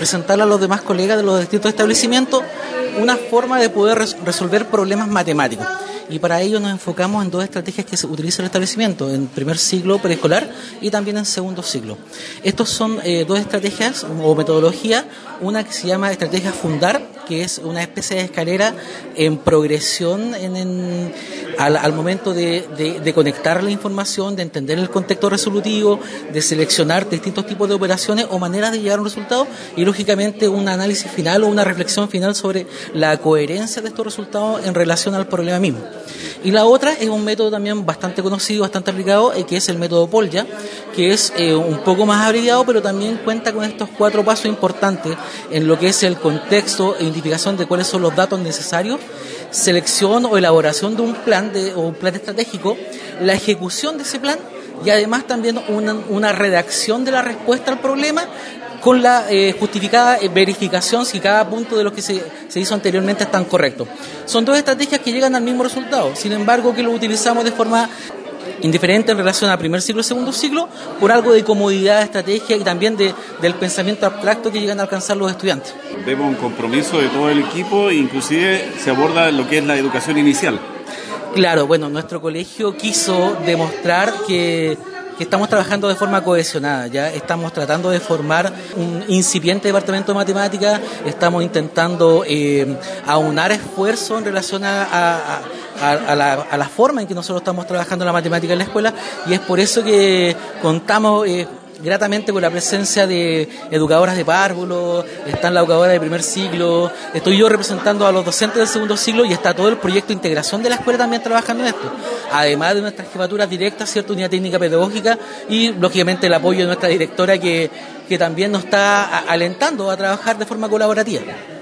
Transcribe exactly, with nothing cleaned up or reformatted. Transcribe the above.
presentarle a los demás colegas de los distintos establecimientos una forma de poder res- resolver problemas matemáticos. Y para ello nos enfocamos en dos estrategias que se utiliza el establecimiento, en primer ciclo preescolar y también en segundo ciclo. Estos son eh, dos estrategias o metodología, una que se llama estrategia Fundar, que es una especie de escalera en progresión en, en, al, al momento de, de, de conectar la información, de entender el contexto resolutivo, de seleccionar distintos tipos de operaciones o maneras de llegar a un resultado y lógicamente un análisis final o una reflexión final sobre la coherencia de estos resultados en relación al problema mismo. Y la otra es un método también bastante conocido, bastante aplicado, eh, que es el método Polya, que es eh, un poco más abreviado, pero también cuenta con estos cuatro pasos importantes en lo que es el contexto e identificación de cuáles son los datos necesarios, selección o elaboración de un plan de, o un plan estratégico, la ejecución de ese plan y además también una, una redacción de la respuesta al problema con la eh, justificada verificación si cada punto de lo que se, se hizo anteriormente están correctos. Son dos estrategias que llegan al mismo resultado, sin embargo que lo utilizamos de forma indiferente en relación al primer ciclo y segundo ciclo, por algo de comodidad de estrategia y también de, del pensamiento abstracto que llegan a alcanzar los estudiantes. Vemos un compromiso de todo el equipo e inclusive se aborda lo que es la educación inicial. Claro, bueno, nuestro colegio quiso demostrar que que estamos trabajando de forma cohesionada, ya estamos tratando de formar un incipiente departamento de matemáticas, estamos intentando eh, aunar esfuerzos en relación a, a, a, a, la, a la forma en que nosotros estamos trabajando la matemática en la escuela y es por eso que contamos eh, gratamente con la presencia de educadoras de párvulo, están las educadoras de primer ciclo, estoy yo representando a los docentes del segundo ciclo y está todo el proyecto de integración de la escuela también trabajando en esto, además de nuestras jefaturas directas, cierta unidad técnica pedagógica y lógicamente el apoyo de nuestra directora que, que también nos está alentando a trabajar de forma colaborativa.